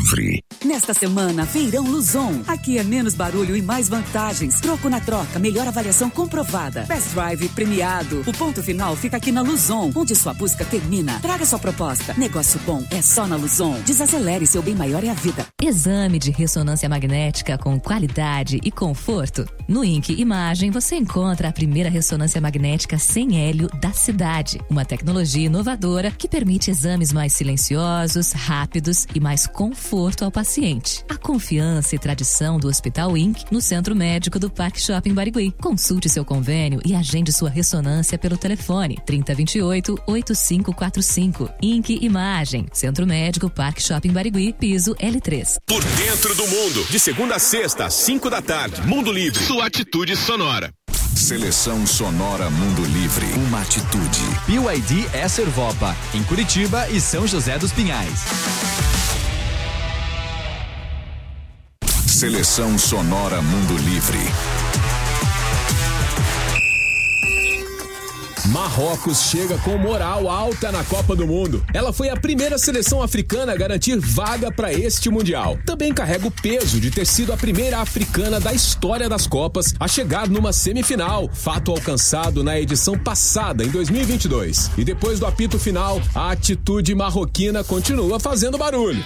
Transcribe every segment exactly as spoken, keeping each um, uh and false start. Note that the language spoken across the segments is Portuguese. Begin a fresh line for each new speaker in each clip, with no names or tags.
Livre.
Nesta semana, Feirão Luzon. Aqui é menos barulho e mais vantagens. Troco na troca, melhor avaliação comprovada. Best Drive premiado. O ponto final fica aqui na Luzon, onde sua busca termina. Traga sua proposta. Negócio bom é só na Luzon. Desacelere, seu bem maior é a vida.
Exame de ressonância magnética com qualidade e conforto. No I N C Imagem você encontra a primeira ressonância magnética sem hélio da cidade. Uma tecnologia inovadora que permite exames mais silenciosos, rápidos e mais conforto ao paciente. A confiança e tradição do Hospital I N C no Centro Médico do Parque Shopping Barigui. Consulte seu convênio e agende sua ressonância pelo telefone trinta, vinte e oito, oitenta e cinco quarenta e cinco. I N C Imagem, Centro Médico Parque Shopping Barigui, piso L três.
Por dentro do mundo, de segunda a sexta, às cinco da tarde, Mundo Livre. Sua atitude sonora.
Seleção Sonora Mundo Livre. Uma atitude.
B Y D é Servopa, em Curitiba e São José dos Pinhais.
Seleção Sonora Mundo Livre.
Marrocos chega com moral alta na Copa do Mundo. Ela foi a primeira seleção africana a garantir vaga para este Mundial. Também carrega o peso de ter sido a primeira africana da história das Copas a chegar numa semifinal, fato alcançado na edição passada, em dois mil e vinte e dois. E depois do apito final, a atitude marroquina continua fazendo barulho.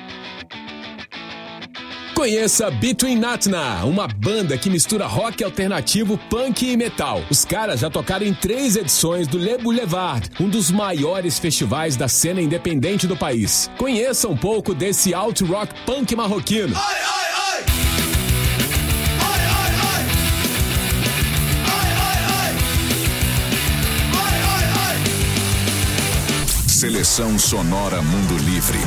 Conheça Between Natna, uma banda que mistura rock alternativo, punk e metal. Os caras já tocaram em três edições do Le Boulevard, um dos maiores festivais da cena independente do país. Conheça um pouco desse alt rock punk marroquino. Ai, ai, ai. Ai, ai, ai. Ai, ai, ai.
Ai, ai, ai. Seleção Sonora Mundo Livre.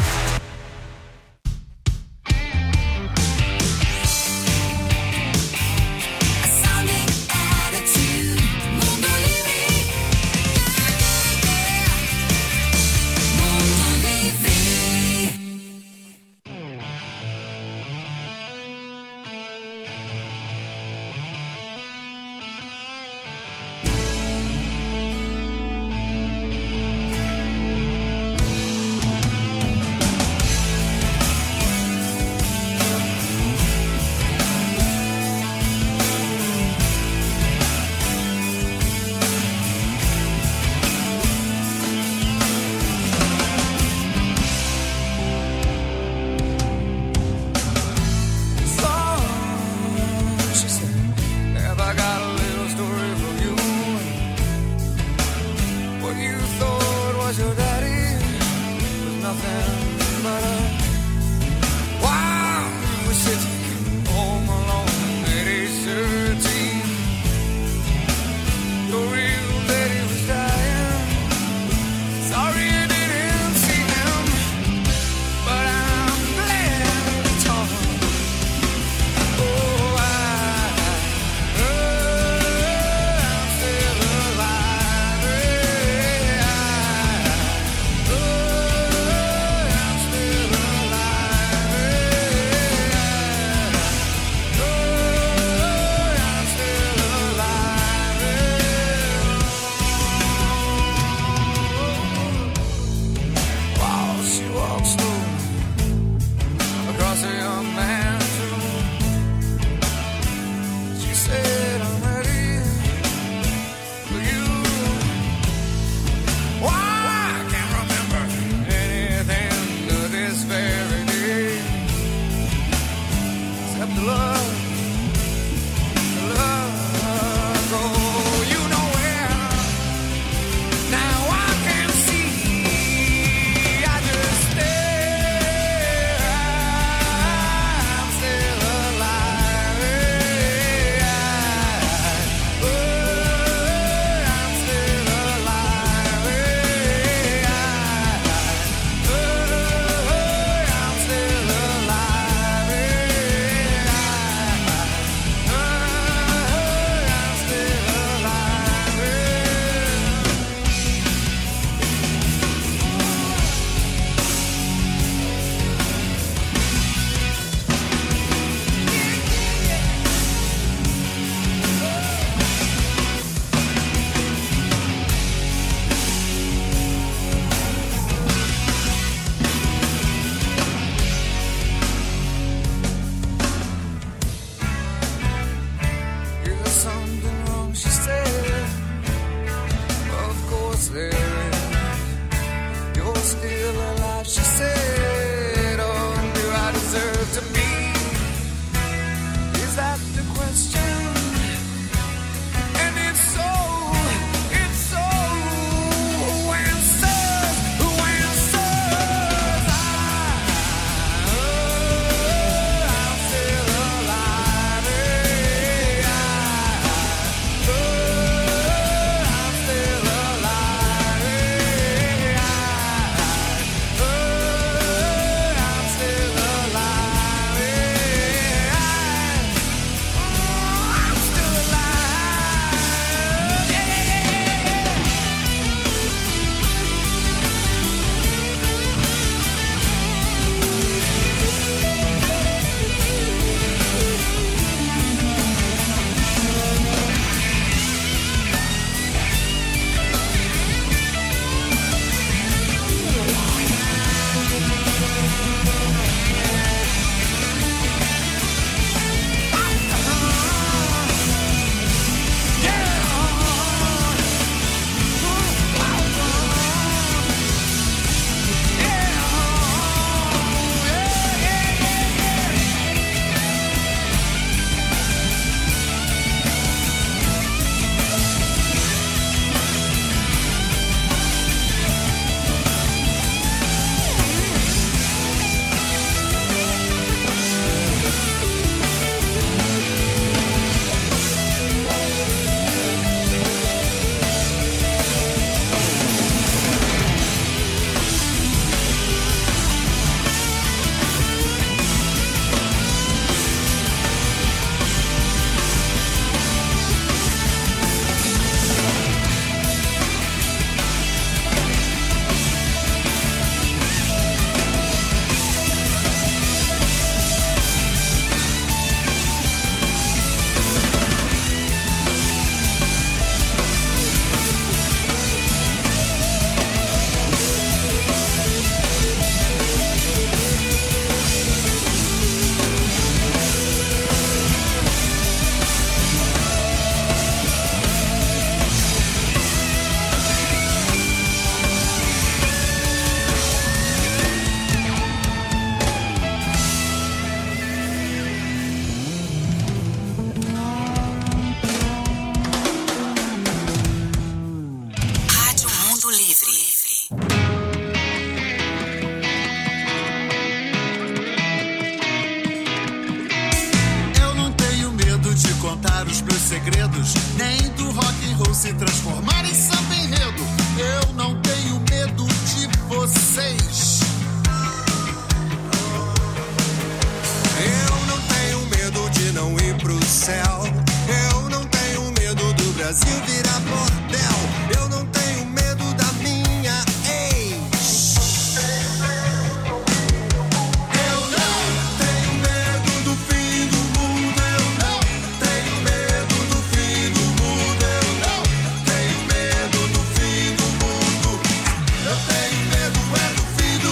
segredos, nem do rock and roll se transformar em samba enredo. Eu não tenho medo de vocês.
Eu não tenho medo de não ir pro céu. Eu não tenho medo do Brasil virar bordel. Eu não tenho medo da minha ex. Eu não tenho medo do fim do mundo. Eu não tenho medo do fim do mundo. Eu não tenho medo do fim do mundo. Eu tenho medo é do fim do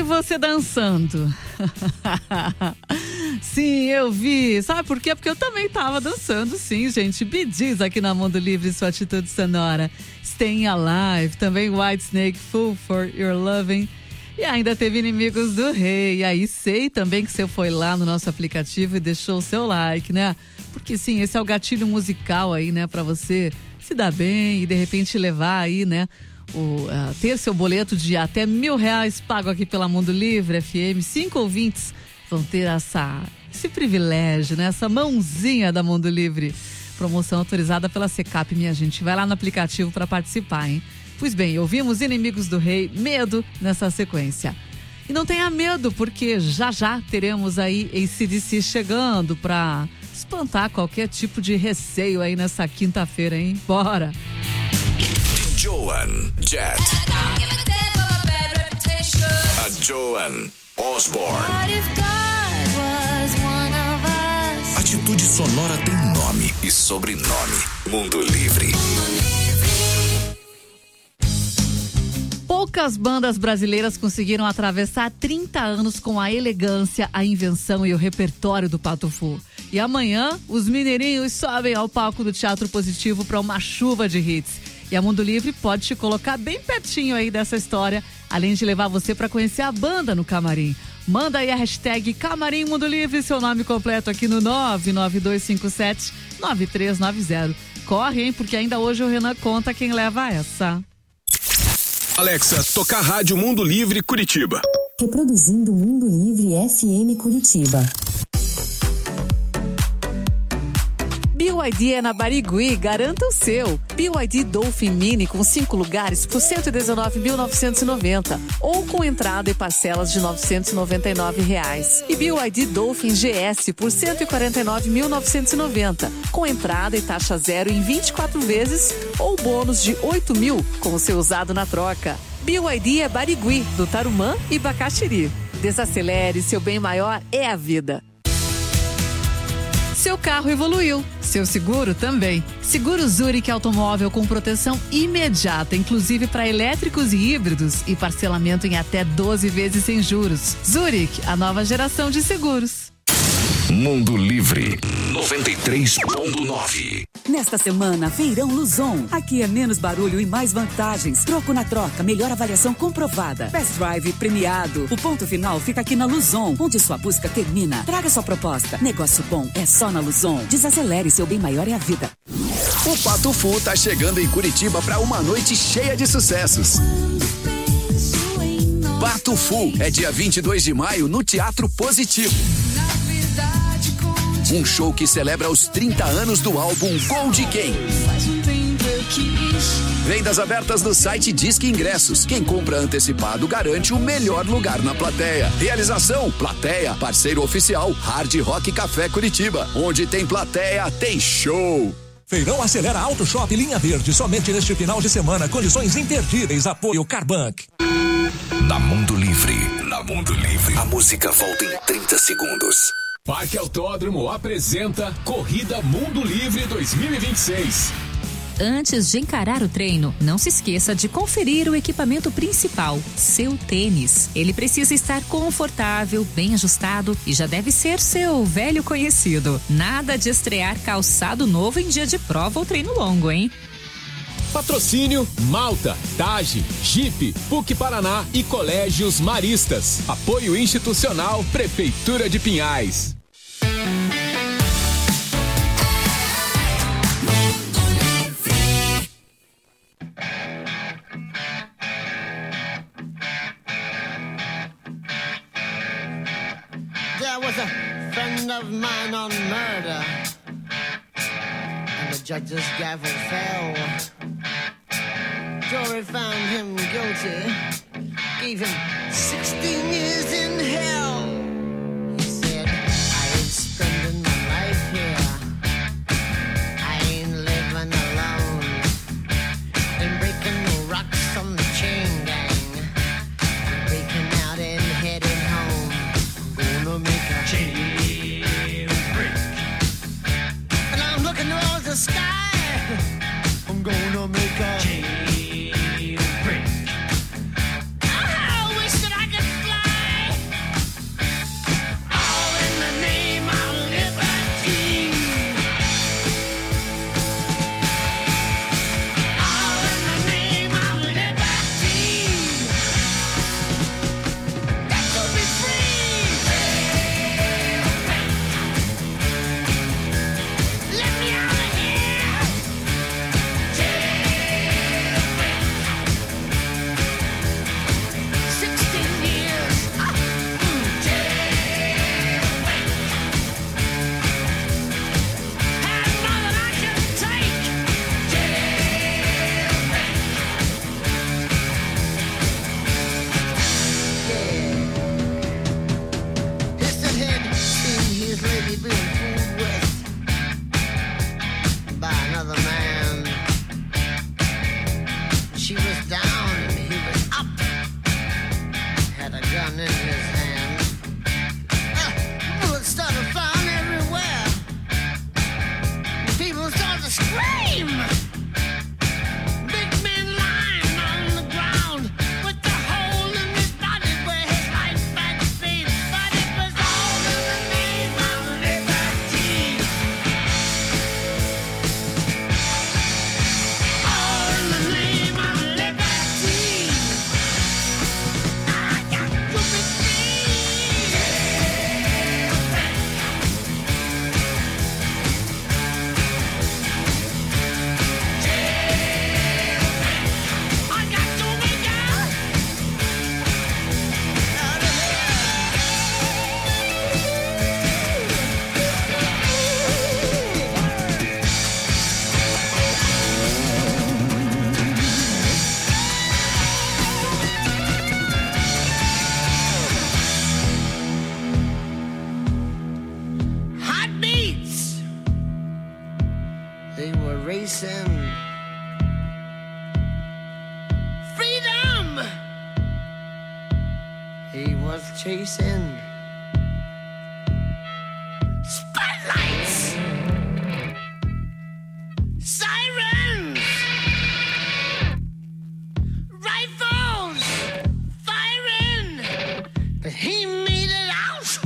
você dançando. Sim, eu vi. Sabe por quê? Porque eu também tava dançando, sim, gente. Bee Gees aqui na Mundo Livre, sua atitude sonora. Staying Alive, também Whitesnake, Fool for Your Loving. E ainda teve Inimigos do Rei. E aí sei também que você foi lá no nosso aplicativo e deixou o seu like, né? Porque sim, esse é o gatilho musical aí, né? Pra você se dar bem e de repente levar aí, né? O, uh, ter seu boleto de até mil reais pago aqui pela Mundo Livre F M. Cinco ouvintes vão ter essa, esse privilégio, né? Essa mãozinha da Mundo Livre. Promoção autorizada pela Secap, minha gente. Vai lá no aplicativo para participar, hein? Pois bem, ouvimos Inimigos do Rei, Medo nessa sequência. E não tenha medo, porque já já teremos aí A C D C chegando para espantar qualquer tipo de receio aí nessa quinta-feira, hein? Bora!
Joan Jett. A Joan Osborne. Atitude sonora tem nome e sobrenome. Mundo Livre.
Poucas bandas brasileiras conseguiram atravessar trinta anos com a elegância, a invenção e o repertório do Pato Fu. E amanhã, os mineirinhos sobem ao palco do Teatro Positivo para uma chuva de hits. E a Mundo Livre pode te colocar bem pertinho aí dessa história, além de levar você para conhecer a banda no camarim. Manda aí a hashtag Camarim Mundo Livre, seu nome completo aqui no nove nove dois cinco sete nove três nove zero. Corre, hein, porque ainda hoje o Renan conta quem leva essa.
Alexa, tocar Rádio Mundo Livre Curitiba.
Reproduzindo Mundo Livre F M Curitiba.
B Y D é na Barigui, garanta o seu. B Y D Dolphin Mini com cinco lugares por cento e dezenove mil novecentos e noventa ou com entrada e parcelas de novecentos e noventa e nove reais. E B Y D Dolphin G S por cento e quarenta e nove mil novecentos e noventa com entrada e taxa zero em vinte e quatro vezes ou bônus de oito mil com o seu usado na troca. B Y D é Barigui, do Tarumã e Bacaxiri. Desacelere, seu bem maior é a vida. Seu carro evoluiu, seu seguro também. Seguro Zurich Automóvel com proteção imediata, inclusive para elétricos e híbridos e parcelamento em até doze vezes sem juros. Zurich, a nova geração de seguros.
Mundo Livre noventa e três ponto nove.
Nesta semana, Feirão Luzon. Aqui é menos barulho e mais vantagens. Troco na troca, melhor avaliação comprovada. Best Drive premiado. O ponto final fica aqui na Luzon, onde sua busca termina. Traga sua proposta. Negócio bom é só na Luzon. Desacelere, seu bem maior é a vida.
O Pato Fu tá chegando em Curitiba para uma noite cheia de sucessos. Pato Fu é dia vinte e dois de maio no Teatro Positivo. Um show que celebra os trinta anos do álbum Gold Quem. Vendas abertas no site Disque Ingressos. Quem compra antecipado garante o melhor lugar na plateia. Realização: Plateia, parceiro oficial Hard Rock Café Curitiba. Onde tem plateia, tem show.
Feirão Acelera Auto Shop Linha Verde. Somente neste final de semana. Condições imperdíveis. Apoio Carbank.
Na Mundo Livre. Na Mundo Livre. A música volta em trinta segundos.
Parque Autódromo apresenta Corrida Mundo Livre dois mil e vinte e seis.
Antes de encarar o treino, não se esqueça de conferir o equipamento principal, seu tênis. Ele precisa estar confortável, bem ajustado e já deve ser seu velho conhecido. Nada de estrear calçado novo em dia de prova ou treino longo, hein?
Patrocínio Malta, Tage, Jeep, P U C Paraná e Colégios Maristas. Apoio institucional Prefeitura de Pinhais.
There was a friend of mine on murder, and the judge's gavel fell. Jury found him guilty, gave him sixteen years in hell. He said, I ain't spending my life here, I ain't living alone, ain't breaking no rocks on the chain gang, I'm breaking out and heading home. I'm gonna make a chain break, and I'm looking towards the sky. I'm gonna make a chain. I wish that I could fly. worth chasing. Spotlights, sirens, rifles firing, but he made it out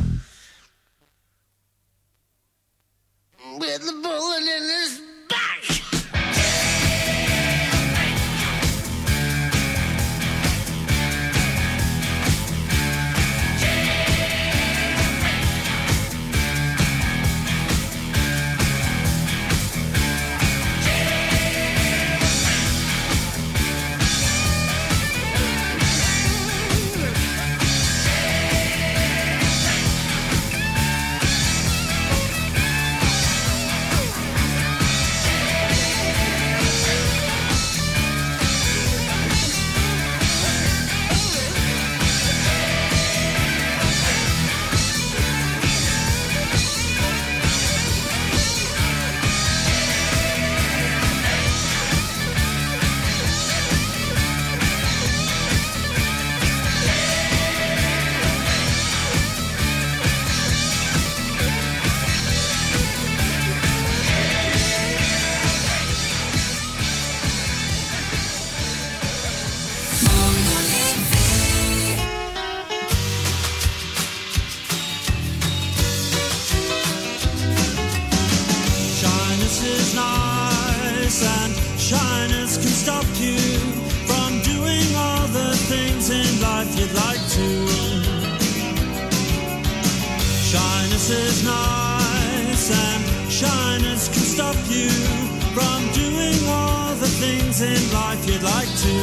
with a bullet in his back.
is nice and shyness can stop you from doing all the things in life you'd like to.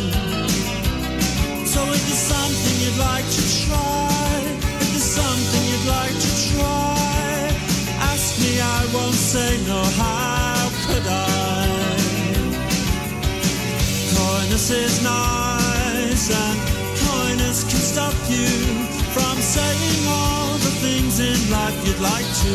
So if there's something you'd like to try, if there's something you'd like to try, ask me, I won't say no, how could I? Coyness is nice and coyness can stop you from saying all the things in life you'd like to.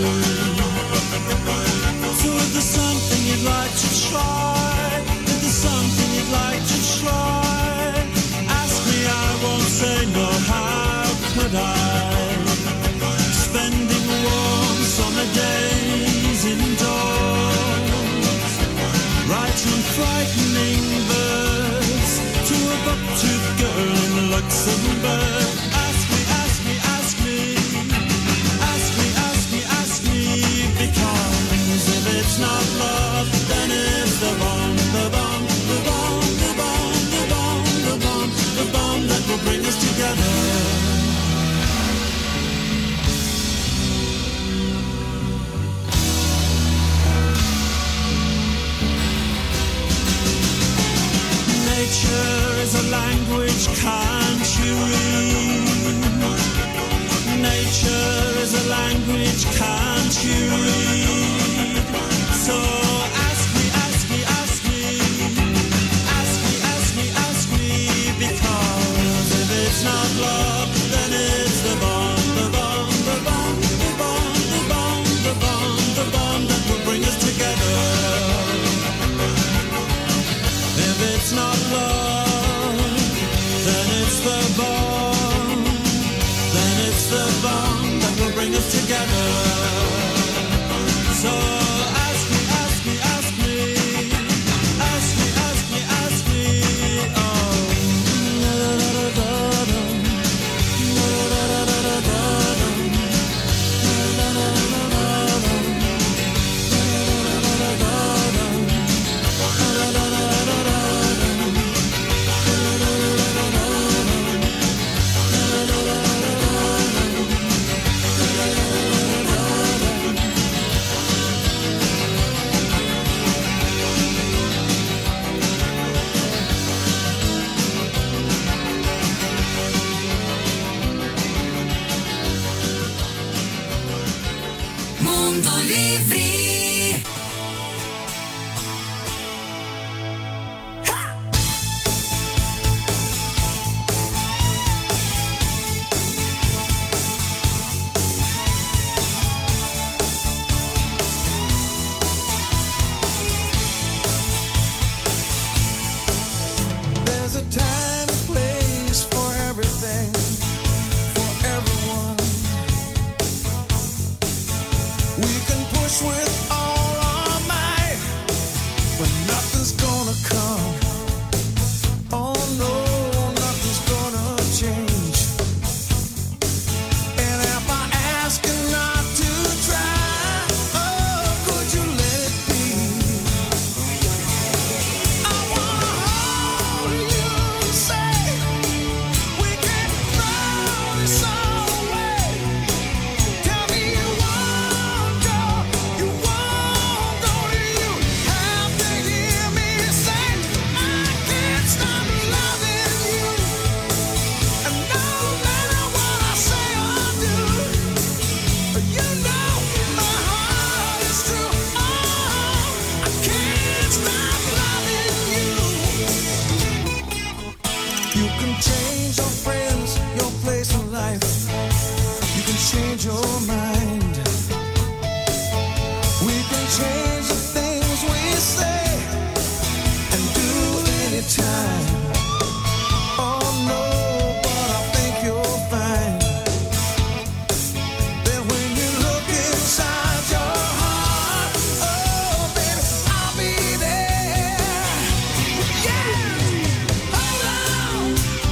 So if there's something you'd like to try, if there's something you'd like to try, ask me, I won't say no, how could I? Spending warm summer days indoors, writing frightening verse to a buck-toothed girl in Luxembourg. Ask me, ask me, ask me, ask me, ask me, ask me, because if it's not love, then it's the bomb, the bomb, the bomb, the bomb, the bomb, the bomb, the bomb that will bring us together. Nature is a language, can't you read? Nature is a language, can't you read? So ask me, ask me, ask me, ask me, ask me, ask me, because if it's not love, then it's the bomb, the bomb, the bomb, the bomb, the bomb, the bomb, the bomb that will bring us together. If it's not love, then it's the bomb, then it's the bomb that will bring us together. So ask me, ask me, ask me, ask me, ask me, ask me, oh.
nothing's gonna come. Oh no, nothing's gonna change. And if I ask you not to try, oh, could you let it be? I wanna hold you and say we can throw this all away. Tell me you won't go, you won't go, do you have to hear me say I can't stop loving you? And no matter what I say or do, you know my heart is true. Oh, I can't stop loving you. You can change your friends, your place in life. You can change your mind. We can change the things we say and do anytime. Oh no, but I think you'll find that when you look inside your heart, oh baby, I'll be there. Yeah, hold on.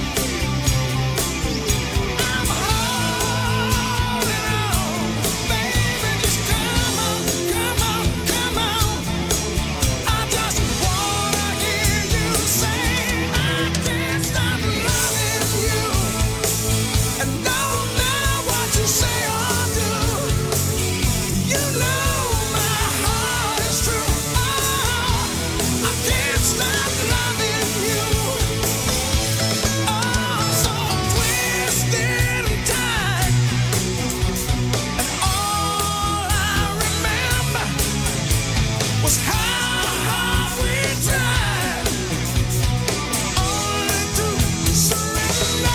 I'm holding on, baby. Just come on, come on, come on. I just wanna hear you say I can't stop loving you. And no matter what you say or do, you know my heart is true. Oh, I can't stop loving you. Oh, so twisted and tight, and all I remember was how hard we tried, only to surrender.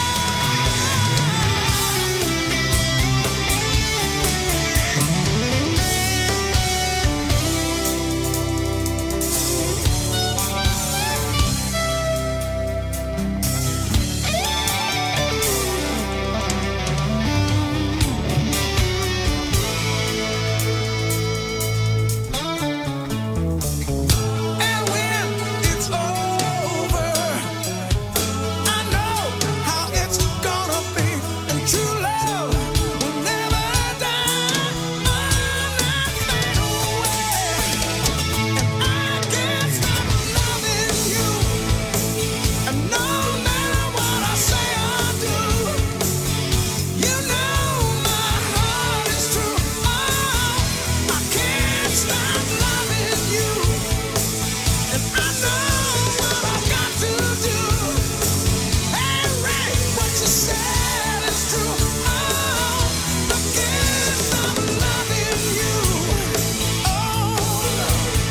And when it's over, I know how it's gonna be. And true love will never die, not fade away. And I can't stop loving you. And no matter what I say or do, you know my heart is true. Oh, I can't stop loving you. And I know what I've got to do. Hey, Ray, what you said is true. Oh, I can't stop loving you. Oh, no.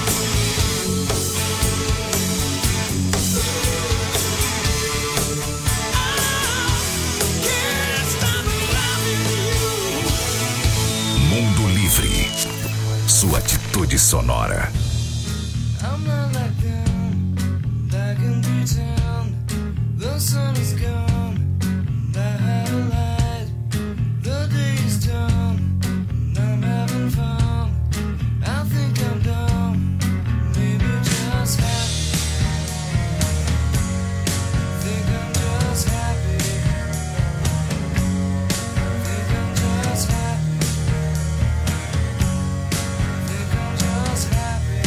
I can't stop loving you.
Mundo Livre. Sua atitude sonora.
I'm not like them, I can pretend. The sun is gone, I had a light. The day is done, and I'm having fun. I think I'm done, maybe just happy. Think I'm just happy. Think I'm just happy. Think I'm just happy.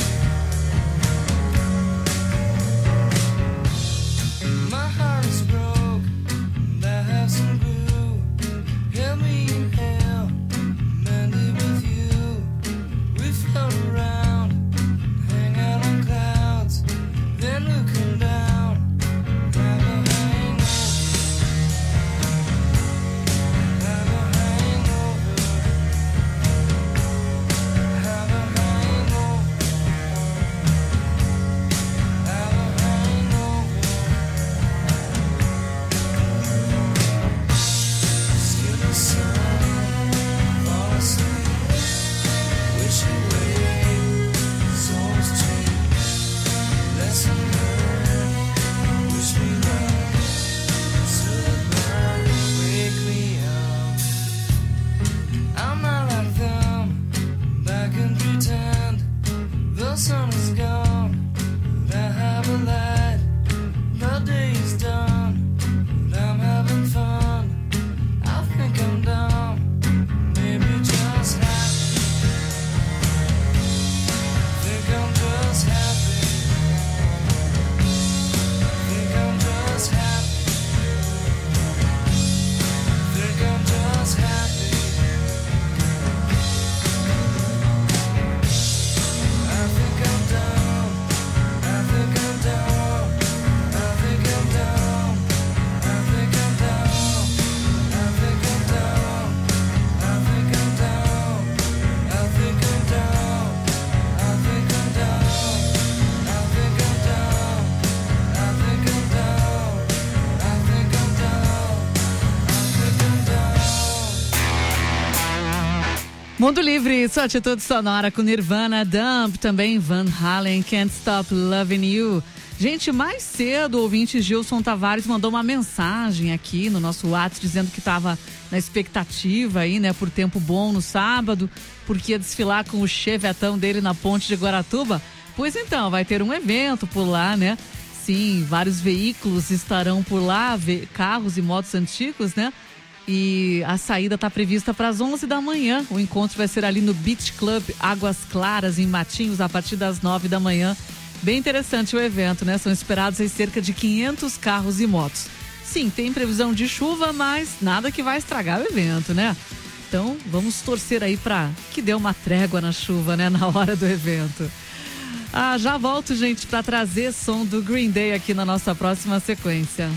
Mundo Livre, sua atitude sonora com Nirvana, Dump, também Van Halen, Can't Stop Loving You. Gente, mais cedo o ouvinte Gilson Tavares mandou uma mensagem aqui no nosso WhatsApp dizendo que estava na expectativa aí, né, por tempo bom no sábado, porque ia desfilar com o chevetão dele na ponte de Guaratuba. Pois então, vai ter um evento por lá, né? Sim, vários veículos estarão por lá, carros e motos antigos, né? E a saída está prevista para as onze da manhã. O encontro vai ser ali no Beach Club Águas Claras, em Matinhos, a partir das nove da manhã. Bem interessante o evento, né? São esperados aí cerca de quinhentos carros e motos. Sim, tem previsão de chuva, mas nada que vai estragar o evento, né? Então, vamos torcer aí para que dê uma trégua na chuva, né? Na hora do evento. Ah, já volto, gente, para trazer som do Green Day aqui na nossa próxima sequência.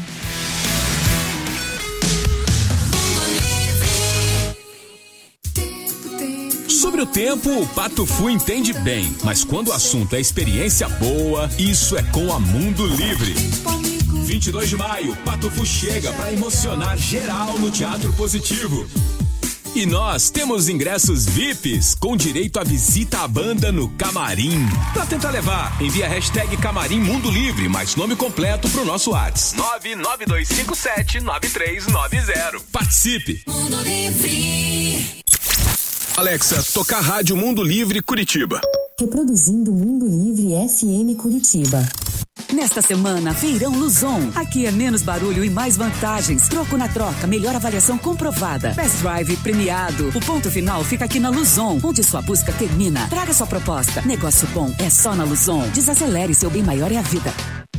Sobre o tempo, o Pato Fu entende bem, mas quando o assunto é experiência boa, isso é com a Mundo Livre. vinte e dois de maio, Pato Fu chega para emocionar geral no Teatro Positivo. E nós temos ingressos V I Ps com direito à visita à banda no Camarim. Pra tentar levar, envia a hashtag Camarim Mundo Livre, mais nome completo pro nosso WhatsApp. nove nove dois cinco sete nove três nove zero. Participe! Mundo Livre. Alexa, tocar Rádio Mundo Livre Curitiba.
Reproduzindo Mundo Livre F M Curitiba.
Nesta semana, Feirão Luzon. Aqui é menos barulho e mais vantagens. Troco na troca, melhor avaliação comprovada. Best Drive premiado. O ponto final fica aqui na Luzon, onde sua busca termina. Traga sua proposta. Negócio bom é só na Luzon. Desacelere, seu bem maior é a vida.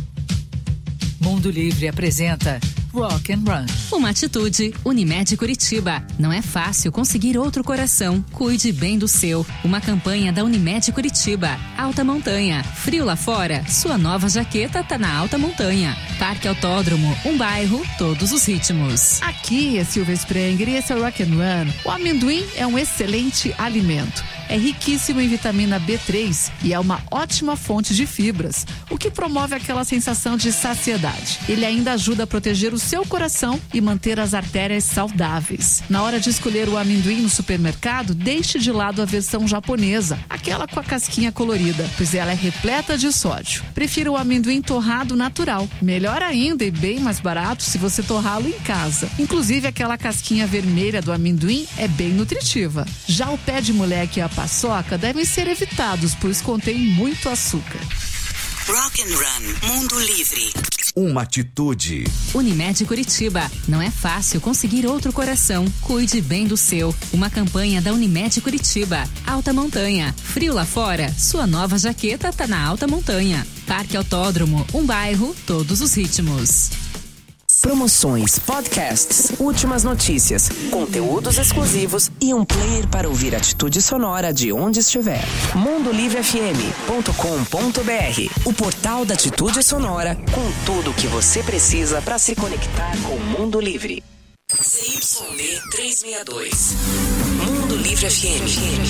Mundo Livre apresenta Rock and Run. Uma atitude, Unimed Curitiba. Não é fácil conseguir outro coração. Cuide bem do seu. Uma campanha da Unimed Curitiba. Alta Montanha. Frio lá fora? Sua nova jaqueta tá na Alta Montanha. Parque Autódromo. Um bairro, todos os ritmos.
Aqui é Silvia Sprenger e esse é o Rock and Run. O amendoim é um excelente alimento. É riquíssimo em vitamina B três e é uma ótima fonte de fibras, o que promove aquela sensação de saciedade. Ele ainda ajuda a proteger o seu coração e manter as artérias saudáveis. Na hora de escolher o amendoim no supermercado, deixe de lado a versão japonesa, aquela com a casquinha colorida, pois ela é repleta de sódio. Prefira o amendoim torrado natural. Melhor ainda e bem mais barato se você torrá-lo em casa. Inclusive, aquela casquinha vermelha do amendoim é bem nutritiva. Já o pé de moleque e a paçoca devem ser evitados, pois contém muito açúcar.
Rock and Run, Mundo Livre.
Uma atitude.
Unimed Curitiba. Não é fácil conseguir outro coração. Cuide bem do seu. Uma campanha da Unimed Curitiba. Alta Montanha. Frio lá fora? Sua nova jaqueta tá na Alta Montanha. Parque Autódromo. Um bairro, todos os ritmos.
Promoções, podcasts, últimas notícias, conteúdos exclusivos e um player para ouvir atitude sonora de onde estiver. mundo livre f m ponto com ponto b r, o portal da atitude sonora com tudo o que você precisa para se conectar com o Mundo Livre. C Y D trezentos e sessenta e dois. Mundo Livre F M.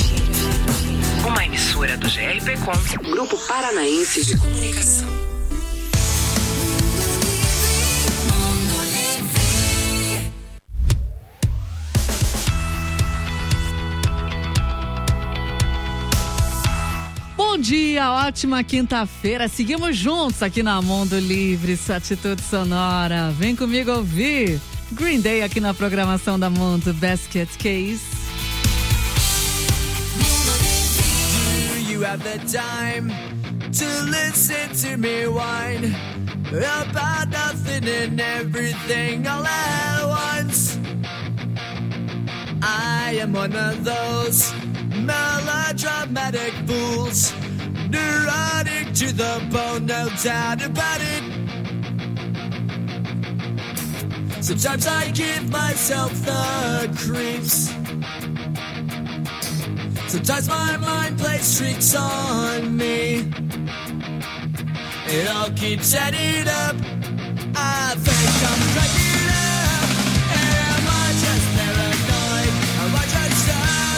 Uma emissora do G R P Com, Grupo Paranaense de Comunicação.
Bom dia, ótima quinta-feira. Seguimos juntos aqui na Mundo Livre, sua atitude sonora. Vem comigo ouvir Green Day aqui na programação da Mundo Basket Case.
Do you have the time to listen to me whine about nothing and everything all at once? I am one of those melodramatic fools, neurotic to the bone, no doubt about it. Sometimes I give myself the creeps. Sometimes my mind plays tricks on me. It all keeps adding up. I think I'm cracking up. Am I just paranoid? Am I just up?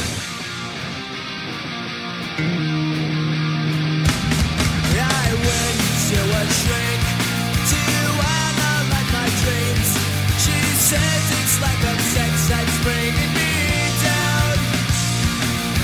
I went to a shrink to analyze my dreams. She says it's like a sex that's bringing me down.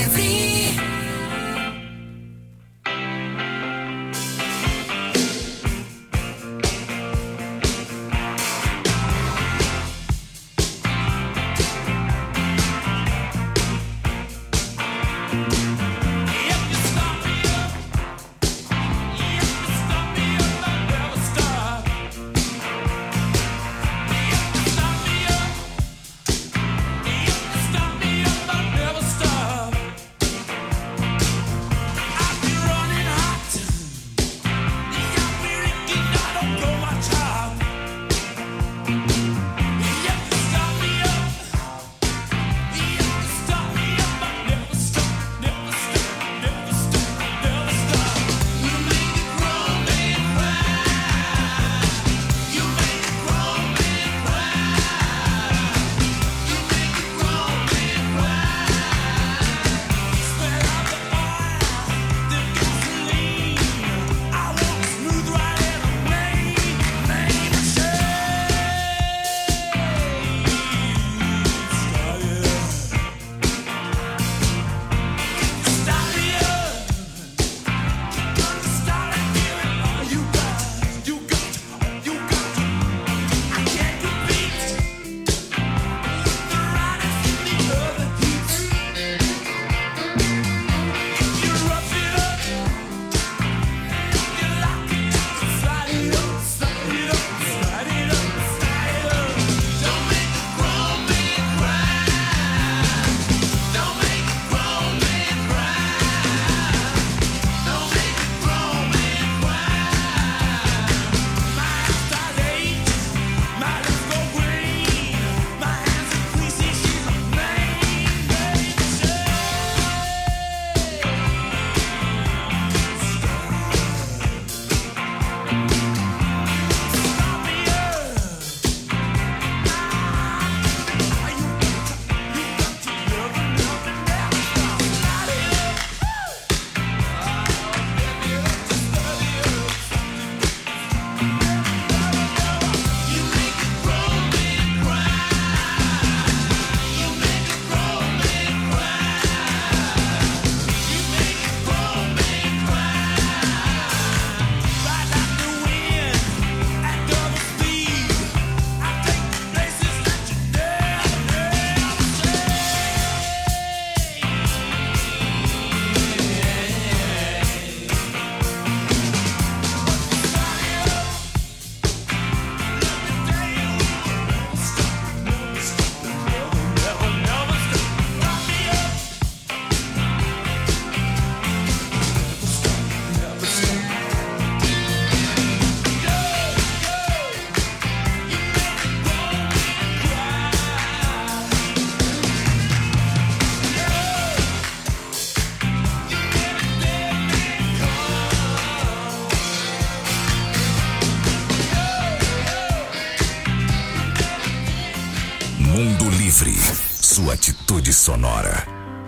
Livre.
Mundo Livre, sua atitude sonora.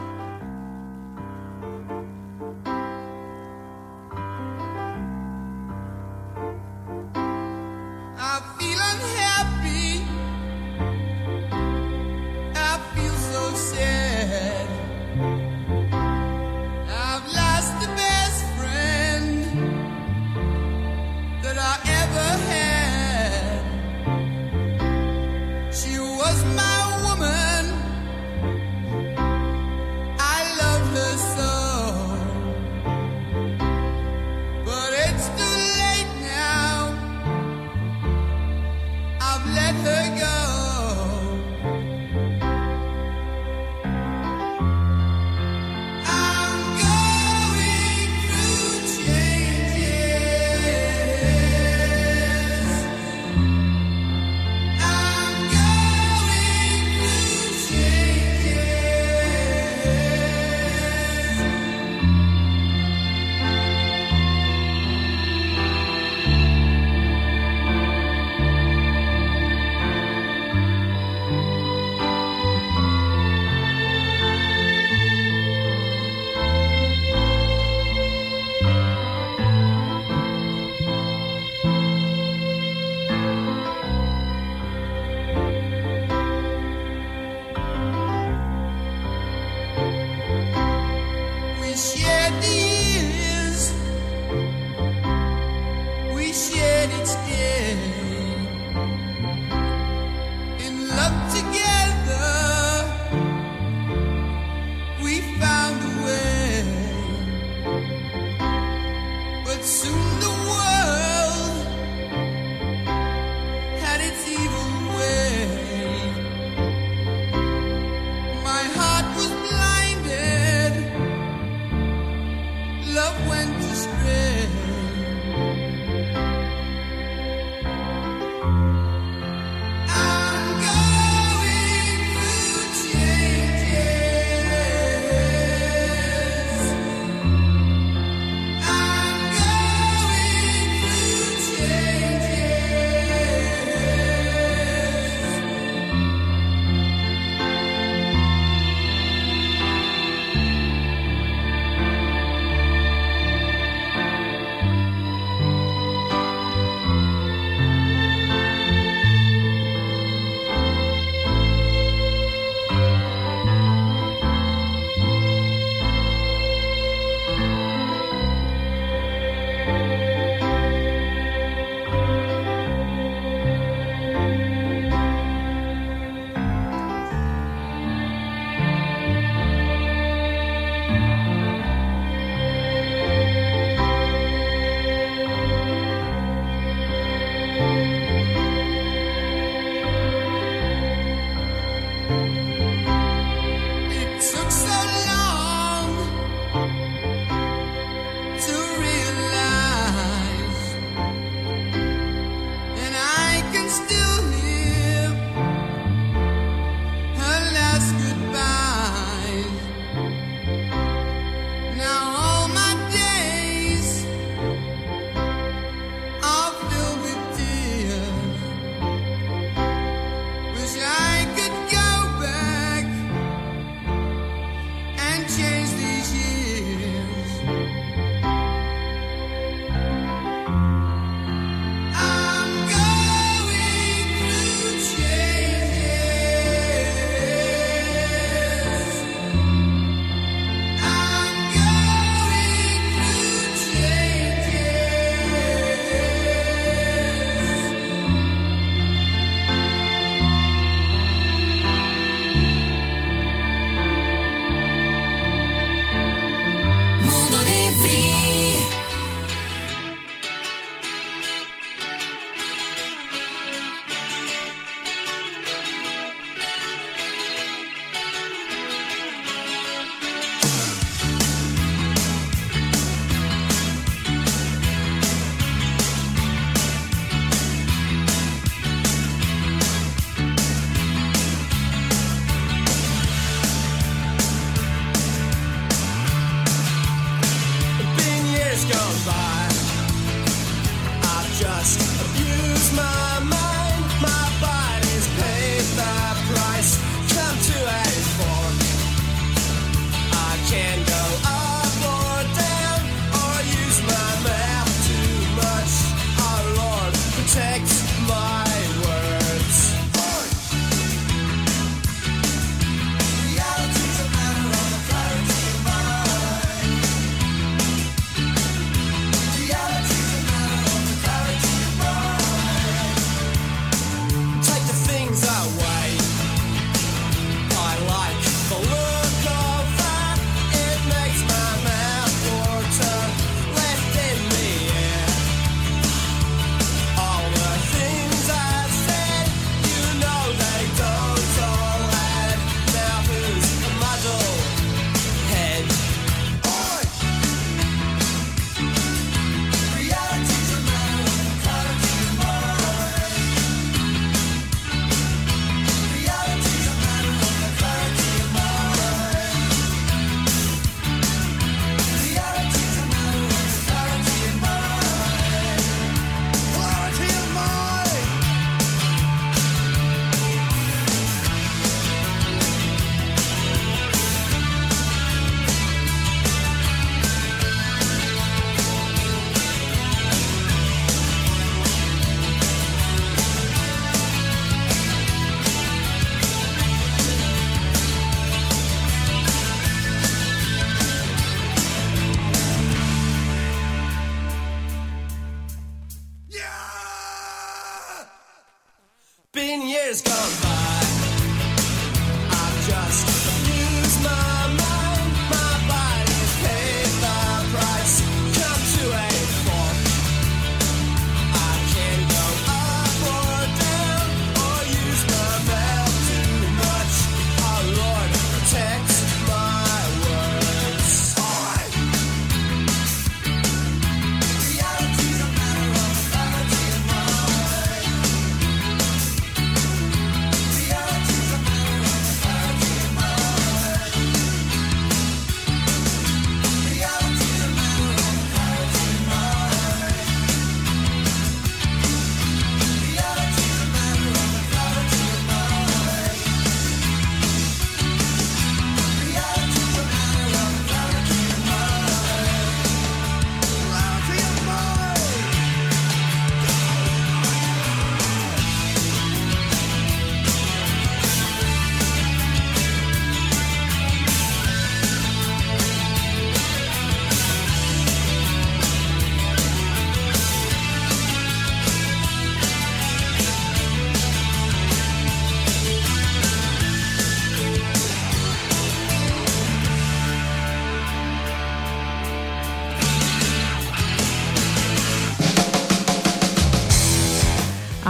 I feel unhappy. I feel so sad. I've lost the best friend that I ever had. She was my woman.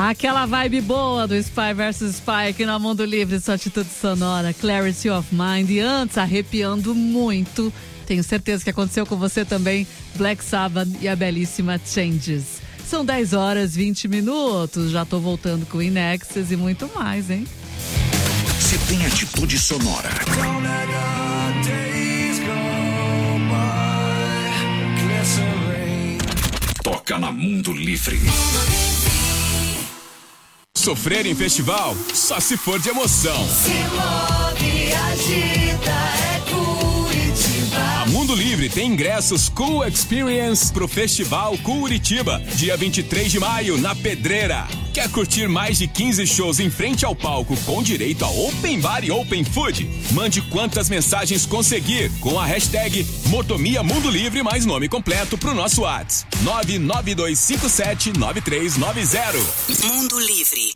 Aquela vibe boa do Spy versus. Spy aqui na Mundo Livre, sua atitude sonora, Clarity of Mind. E antes, arrepiando muito, tenho certeza que aconteceu com você também, Black Sabbath e a belíssima Changes. São dez horas e vinte minutos, já tô voltando com o Inexus e muito mais, hein?
Você tem atitude sonora. Toca na Mundo Livre.
Sofrer em festival só se for de emoção.
Se move, agita, é Curitiba.
A Mundo Livre tem ingressos Cool Experience pro Festival Curitiba, dia vinte e três de maio, na Pedreira. Quer curtir mais de quinze shows em frente ao palco com direito a Open Bar e Open Food? Mande quantas mensagens conseguir com a hashtag Motomia Mundo Livre mais nome completo pro nosso WhatsApp nove nove dois cinco sete nove três nove zero.
Mundo Livre.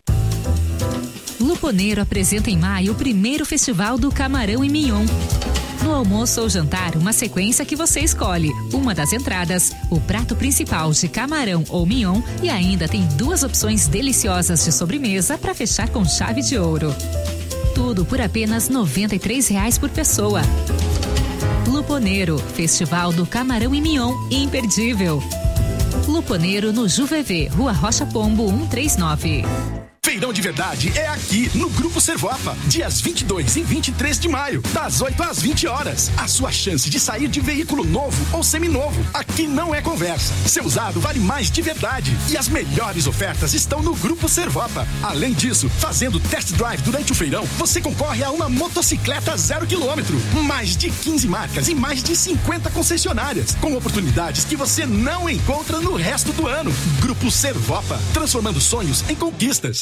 Luponeiro apresenta em maio o primeiro festival do Camarão e Mignon. No almoço ou jantar, uma sequência que você escolhe. Uma das entradas, o prato principal de camarão ou mignon e ainda tem duas opções deliciosas de sobremesa para fechar com chave de ouro. Tudo por apenas noventa e três reais por pessoa. Luponeiro, Festival do Camarão e Mignon, imperdível. Luponeiro no Juvevê, Rua Rocha Pombo cento e trinta e nove.
Feirão de verdade é aqui no Grupo Servopa, dias vinte e dois e vinte e três de maio, das oito às vinte horas. A sua chance de sair de veículo novo ou seminovo. Aqui não é conversa. Seu usado vale mais de verdade. E as melhores ofertas estão no Grupo Servopa. Além disso, fazendo test drive durante o feirão, você concorre a uma motocicleta zero quilômetro. Mais de quinze marcas e mais de cinquenta concessionárias, com oportunidades que você não encontra no resto do ano. Grupo Servopa, transformando sonhos em conquistas.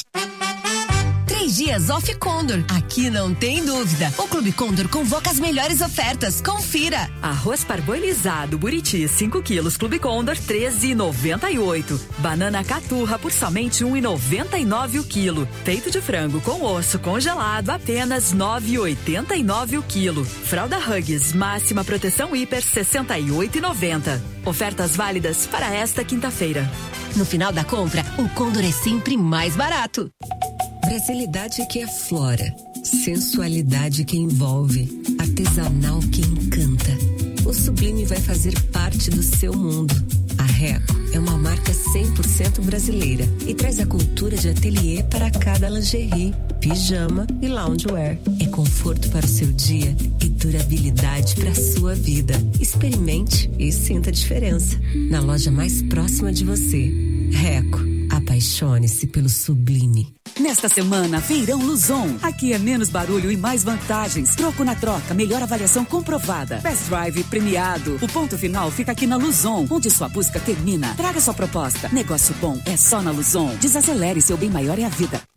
Três dias off Condor. Aqui não tem dúvida. O Clube Condor convoca as melhores ofertas. Confira.
Arroz parboilizado Buriti cinco quilos Clube Condor treze reais e noventa e oito. Banana caturra por somente um real e noventa e nove o quilo. Peito de frango com osso congelado apenas nove reais e oitenta e nove o quilo. Fralda Huggies máxima proteção hiper sessenta e oito reais e noventa. Ofertas válidas para esta quinta-feira.
No final da compra, o Condor é sempre mais barato.
Brasilidade que aflora, sensualidade que envolve, artesanal que encanta. O Sublime vai fazer parte do seu mundo. A Reco é uma marca cem por cento brasileira e traz a cultura de ateliê para cada lingerie, pijama e loungewear. É conforto para o seu dia e durabilidade para a sua vida. Experimente e sinta a diferença. Na loja mais próxima de você. Reco, apaixone-se pelo sublime.
Nesta semana, Feirão Luzon. Aqui é menos barulho e mais vantagens. Troco na troca, melhor avaliação comprovada. Best Drive premiado. O ponto final fica aqui na Luzon, onde sua busca termina. Traga sua proposta. Negócio bom é só na Luzon. Desacelere, seu bem maior é a vida.